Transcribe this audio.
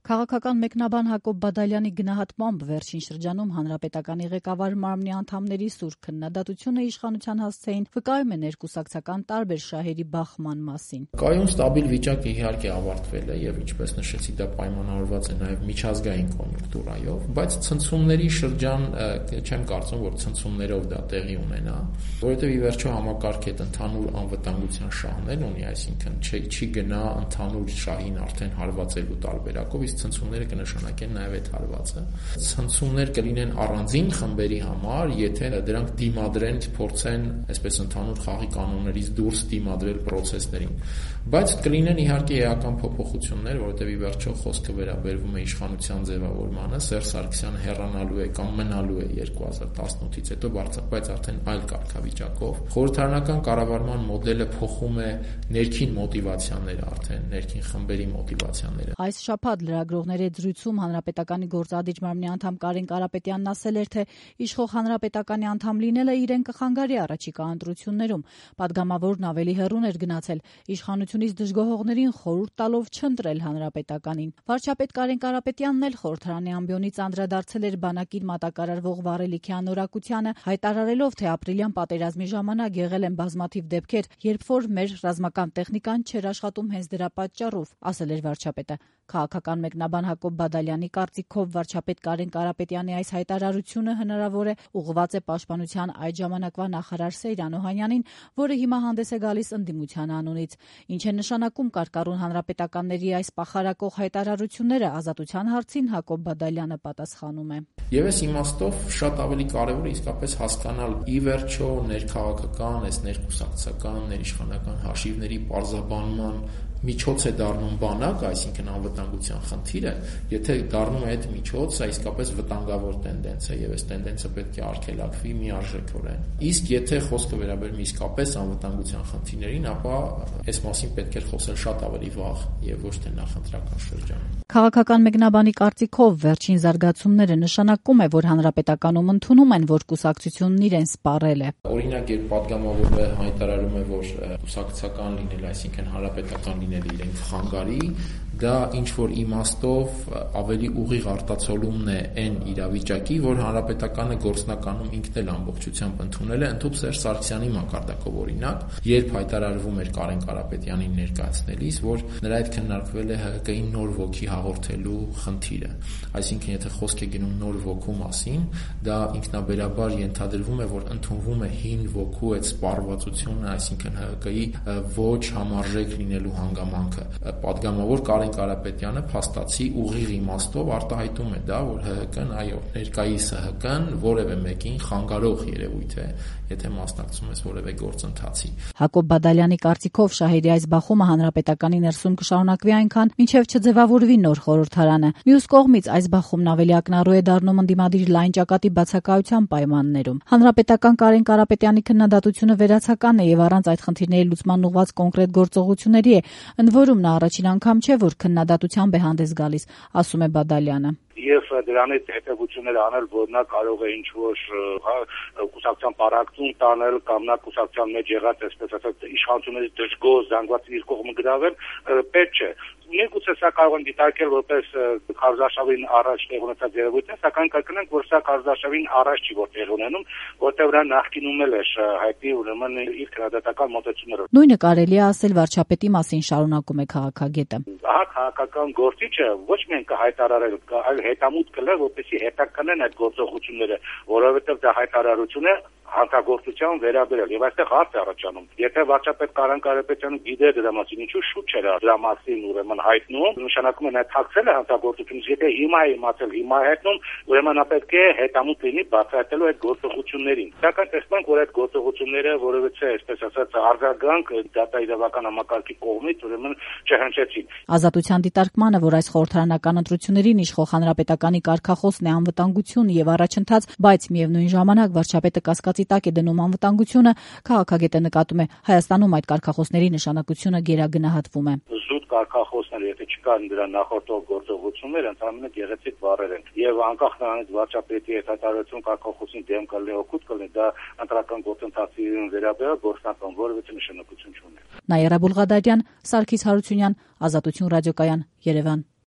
Քաղաքական մեկնաբան Հակոբ Բադալյանի գնահատմամբ վերջին շրջանում հանրապետականի ղեկավար մարմնի անդամների սուր քննադատությունը իշխանության հասցեին վկայում է ներկուսակցական տարբեր շահերի բախման մասին։ Կայուն ստաբիլ վիճակը իհարկե ավարտվել է եւ ինչպես նշեցի, դա պայմանավորված է նաեւ միջազգային կոնյունկտուրայով, բայց ցնցումների շրջան չեմ կարծում, որ ցնցումներով դա տեղի ունենա, որովհետեւ ի վերջո համակարգի հետ ընդհանուր անվտանգության շահներ ունի, այսինքն չի գնա ընդհանուր շահին արդեն հարվածելու տարբերակով, իսկ ցնցումները կնշանակեն նաև այդ հարվածը։ Ցնցումներ կլինեն առանձին խմբերի համար, եթե դրանք դիմադրեն, փորձեն, այսպես ընդհանուր խաղի կանոններից դուրս դիմադրել process-ներին։ Բայց կլինեն իհարկե էական փոփոխություններ, որովհետև ի վերջո խոսքը վերաբերվում է իշխանության ձևավորմանը, Սերժ Սարգսյանը հեռանալու է կամ մնալու է 2018-ից հետո, բայց արդեն այլ կարգավիճակով։ Խորհրդարանական կառավարման մոդելը փոխում է ներքին մոտիվացիաները, արդեն ներքին խմբերի մոտիվացիաները։ Այս շաբաթ լրագրողների հետ զրույցում հանրապետականի գործադիր մարմնի անդամ Կարեն Կարապետյանն ասել էր, թե իշխող հանրապետականի անդամ լինելը իրեն կխանգարի առաջիկա ընտրություններում։ Պատգամավորն ավելի հեռուն էր գնացել, իշխանությունից դժգոհողներին խորհուրդ տալով չընտրել հանրապետականին։ Վարչապետ Կարեն Կարապետյանն էլ խորհրդարանի ամբիոնից անդրադարձել էր բանակին մատակարարվող Վարելիքի անորակությանը, հայտարարելով, թե ապրիլյան պատերազմի ժամանակ եղել են բազմաթիվ դեպքեր, երբ որ մեր ռազմական տեխնիկան չէր աշխատում հենց դրա պատճառով, ասել էր վարչապետը։ Քաղաքական մեկնաբան Հակոբ Բադալյանի կարծիքով վարչապետ Կարեն Կարապետյանի այս հայտարարությունը հնարավոր է ուղղված է պաշտպանության այդ ժամանակվա նախարար Սեյրան Օհանյանին, որը հիմա հանդես է գալիս ընդդիմության անունից։ Ինչ է նշանակում կարկառուն հանրապետականների այս պախարակող հայտարարությունները, Ազատության հարցին Հակոբ Բադալյանը պատասխանում է։ Եվ այս իմաստով շատ ավելի կարևոր է իսկապես հասկանալ ի վերջո ներքաղաքական, այս ներկուսակցական, ներիշխանական հաշիվների պարզաբանման միջոց է դառնում բանակ, այսինքն անվտանգության խնդիրը, եթե դառնում է այդ միջոցը, իսկապես վտանգավոր տենդենս է եւ այս տենդենսը պետք է արգելակվի միարժեքորեն։ Իսկ եթե խոսքը վերաբերում իսկապես անվտանգության խնդիրներին, ապա այս մասին պետք է խոսել շատ ավելի վաղ եւ ոչ թե նախընտրական շրջանում։ Քաղաքական մեկնաբանի կարծիքով վերջին զարգացումները նշանակում է, որ հանրապետականում ընդունում են, որ կուսակցությունն իրեն սպառել է։ Օրինակ, երբ պատգամավորը հայտարարում է, որ կուսակցական լինել, այսինքն հանրապետական լինել իրեն խանգարի, դա ինչ որ իմաստով ավելի ուղիղ արտացոլումն է այն իրավիճակի, որ հանրապետականը գործնականում ինքն էլ ամբողջությամբ ընդունել է, ընդհանուր Սերժ Սարգսյանի մակարդակով օրինակ, երբ հայտարարվում էր Կարեն Կարապետյանին ներկայացնելիս, որ նրա հետ քննարկվել է ՀՀԿ-ին նոր ոգի հաղորդելու խնդիրը։ Այսինքն, եթե խոսք է գնում նոր ոգու մասին, դա ինքնաբերաբար ենթադրվում է, որ ընդունվում է հին ոգու այդ սպառվածությունը, այսինքն ՀՀԿ-ի ոչ համարժեք լինելու հանգամանքը։ Պատգամավոր Կարեն Կարապետյանը փաստացի ուղիղ իմաստով արտահայտում է դա, որ ՀՀԿ-ն, այո, ներկայիս ՀՀԿ-ն որևէ մեկին խանգարող երևույթ է, եթե մասնակցում ես որևէ գործընթացի։ Հակոբ Բադալյանի կարծիքով շահերի այս բախումը հանրապետականի ներսում կշարունակվի այնքան, մինչև չձևավորվի նոր խորհրդարանը։ Մյուս կողմից այս բախումն ավելի ակնառու է դառնում ընդդիմադիր լայն ճակատի բացակայության պայմաններում։ Հանրապետական Կարեն Կարապետյանի քննադատությունը վերացական է եւ առանց այդ խնդիրների լուծման ուղղված կոնկրետ գործողությունների է, ընդ որում նա առաջին անգամ չէ, որ քննադատությամբ է հանդես գալիս, ասում է Բադալյանը։ Եվ դրանից հետևություններ անել, որ նա կարող է ինչ-որ կուսակցության պարակտում տանել կամ նա կուսակցության մեջ եղած, այսպես ասած, իշխանությունների դժգոհ զանգված իր կողմը գրավել, պետք չէ։ Միգուցե սա կարող են դիտարկել որպես քարոզարշավին առաջ տեղ ունեցած երևույթ է, սակայն կրկնենք, որ սա քարոզարշավին առաջ չի որ տեղ ունենում, որտեղ նա նախկինում էլ էր հայտի ուրեմն իր քննադատական մոտեցումներով։ Նույնը կարելի է ասել վարչապետի մասին, շարունակում է քաղաքագետը։ Ահա քաղաքական գործիչը ոչ միայն կհայտարարել, այլ հետամուտ կլեր, որպեսզի հետաքննեն այդ գործողությունները, որովհետև դա հայտարարություն է հանցագործության վերաբերել եւ այստեղ հարց է առաջանում։ Եթե վարչապետ Կարեն Կարապետյանը գիտեր դրա մասին, ինչու շուտ չէր դրա մասին ուրեմն հայտնում, նշանակում է նա թաքցել է հանցագործությունից, եթե հիմա է իմացել, հիմա է հայտնում, ուրեմն նա պետք է հետամուտ լինի բացահայտելու այդ գործողություններին։ Սակայն տեսնենք, որ այդ գործողությունները որևէ, այսպես ասած, արձագանք դատաիրավական համակարգի կողմից ուրեմն չհնչեցին։ Ազատության դիտարկմանը, որ այս խորհրդարանական ընտրություններին իշխող հանրապետականի կարգախոսն է անվտանգություն եւ առաջընթաց, բայց միևնույն ժամանակ վարչապետը կասկածի տակ է դնում անվտանգությունը, քաղաքագետը նկատում է Հայաստանում այդ կարգախոսների նշանակությունը գերագնահատվում է։ Զուտ կարգախոսները, եթե չկան դրա նախորդող գործողություններ, ընդհանրապես գեղեցիկ բառեր են։ Եվ անկախ նրանից վարչապետի հետատարություն կարգախոսին դեմ կլինի, օգուտ կլինի, դա ընտրական գործընթացին վերաբերյալ գործնական որևէ նշանակություն չունի։ Նաիրա Բուլղադարյան, Սարգիս Հարությունյան, Ազատություն ռադիոկայան, Երևան։